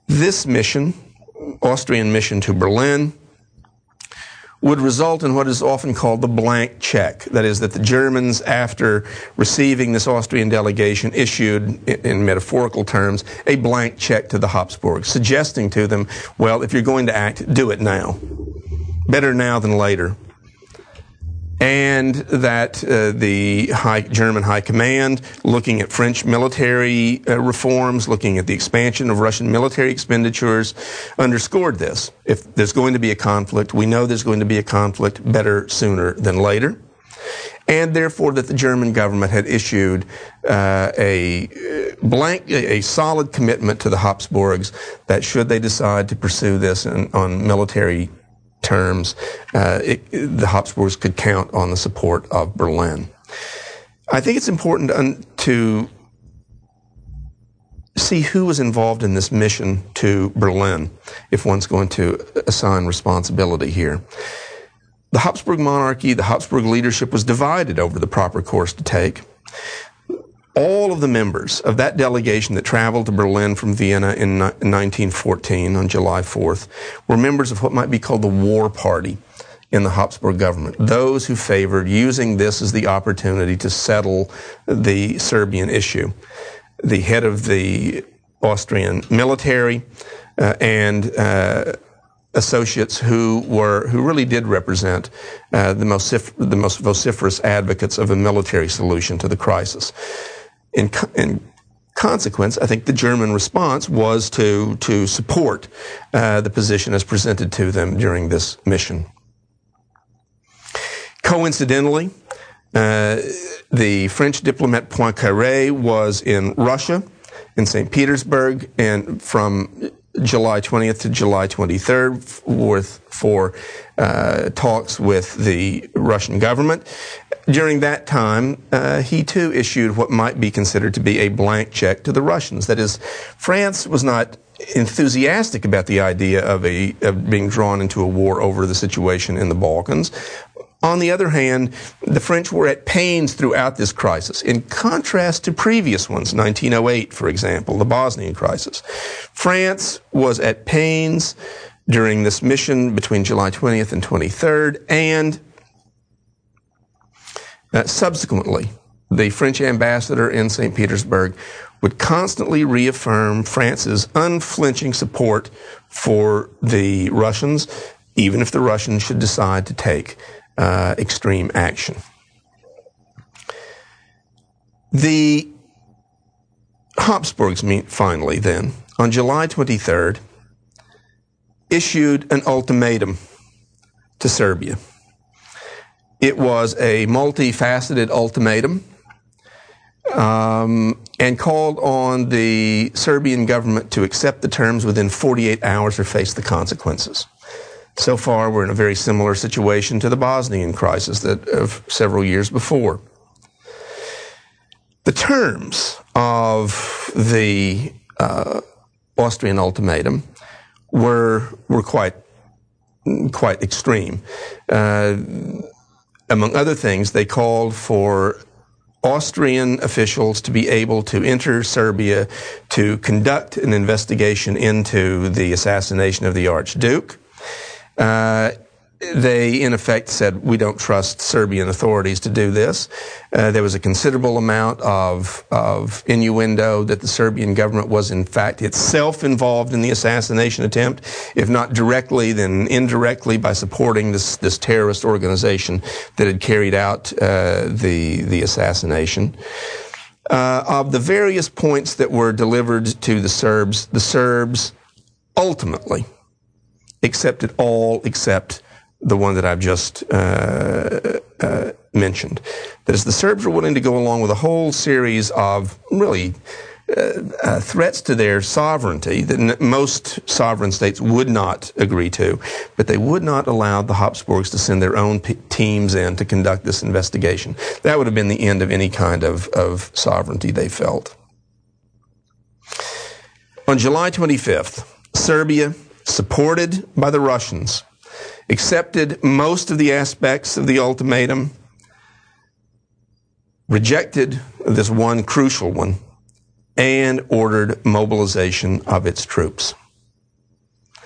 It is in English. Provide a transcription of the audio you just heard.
This mission, Austrian mission to Berlin, would result in what is often called the blank check. That is, that the Germans, after receiving this Austrian delegation, issued, in metaphorical terms, a blank check to the Habsburgs, suggesting to them, well, if you're going to act, do it now. Better now than later. And that the German High Command, looking at French military reforms, looking at the expansion of Russian military expenditures, underscored this. If there's going to be a conflict, we know there's going to be a conflict, better sooner than later. And therefore that the German government had issued a solid commitment to the Habsburgs that should they decide to pursue this on military terms, the Habsburgs could count on the support of Berlin. I think it's important to see who was involved in this mission to Berlin, if one's going to assign responsibility here. The Habsburg monarchy, the Habsburg leadership was divided over the proper course to take. All of the members of that delegation that traveled to Berlin from Vienna in 1914 on July 4th were members of what might be called the war party in the Habsburg government, those who favored using this as the opportunity to settle the Serbian issue. The head of the Austrian military and associates who really did represent the most vociferous advocates of a military solution to the crisis. In consequence, I think the German response was to support the position as presented to them during this mission. Coincidentally, the French diplomat Poincaré was in Russia, in St. Petersburg, and from July 20th to July 23rd for talks with the Russian government. During that time, he too issued what might be considered to be a blank check to the Russians. That is, France was not enthusiastic about the idea of being drawn into a war over the situation in the Balkans. On the other hand, the French were at pains throughout this crisis, in contrast to previous ones, 1908, for example, the Bosnian crisis. France was at pains during this mission between July 20th and 23rd, and subsequently, the French ambassador in St. Petersburg would constantly reaffirm France's unflinching support for the Russians, even if the Russians should decide to take extreme action. The Habsburgs, finally then, on July 23rd, issued an ultimatum to Serbia. It was a multifaceted ultimatum and called on the Serbian government to accept the terms within 48 hours or face the consequences. So far, we're in a very similar situation to the Bosnian crisis of several years before. The terms of the Austrian ultimatum were quite extreme. Among other things, they called for Austrian officials to be able to enter Serbia to conduct an investigation into the assassination of the Archduke. They, in effect, said, we don't trust Serbian authorities to do this. There was a considerable amount of innuendo that the Serbian government was, in fact, itself involved in the assassination attempt, if not directly, then indirectly by supporting this terrorist organization that had carried out the assassination. Of the various points that were delivered to the Serbs ultimately accepted all except the one that I've just mentioned. That is, the Serbs were willing to go along with a whole series of really threats to their sovereignty that most sovereign states would not agree to, but they would not allow the Habsburgs to send their own teams in to conduct this investigation. That would have been the end of any kind of sovereignty they felt. On July 25th, Serbia, supported by the Russians, accepted most of the aspects of the ultimatum, rejected this one crucial one, and ordered mobilization of its troops.